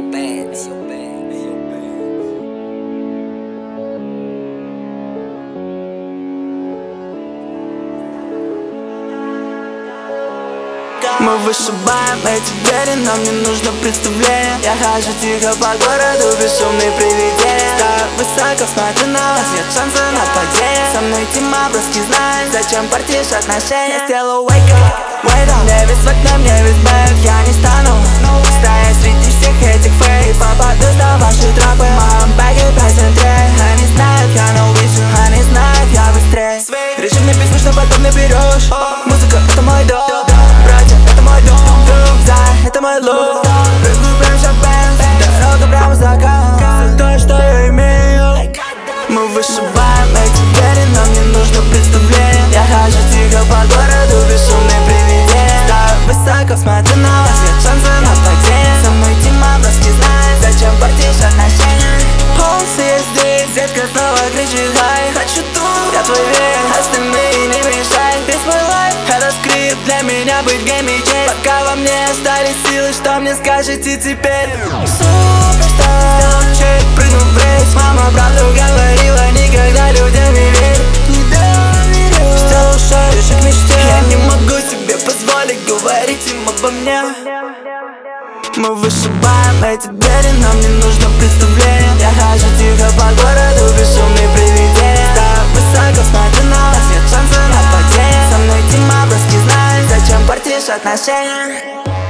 Мы вышибаем эти двери, нам не нужно представление. Я хожу тихо по городу, бесшумные привидения. Так высоко смотрю на вас, нет шанса на падение. Со мной тима броски знает, зачем портишь отношения. Я сделаю wake up, wait up. Мне весь в окне, мне весь бэк, я не стану стоять среди всех этих фейк. Попадусь на ваши тропы, моем бэге 5 центрей. Они знают, я no vision, они знают, я быстрее. Реши мне песню, что потом наберешь. Музыка — это мой дом, братья — это мой дом, за это мой лук. Прыгаю прям шампан, дорога прямо за кассом. То, что я имею. Мы вышибаем эти двери, нам не нужно представление. Я хожу тихо по городу, бесшумные привидения. Так высоко смотрю на вас, нет шанса на падение. Со мной тима броски знает, зачем портишь отношения. Полсы я здесь, детка снова кричит хай. Хочу тут, я твой верь, остальные не мешай. Весь мой лайф — это скрипт, для меня быть гейм и честь. Пока во мне остались силы, что мне скажете теперь? Суперстар, сделал чек, прыгнул в рейс. Мама правду говорила, никогда людям не верь. Не доверю, сделал шаг, ближе к мечте. Я не могу себе позволить говорить им обо мне. Мы вышибаем эти двери, нам не нужно представление. Я хожу тихо по городу, бесшумные привидения. Так высоко смотрю на вас, нет шанса на падение. Со мной тима броски знает, зачем портишь отношения.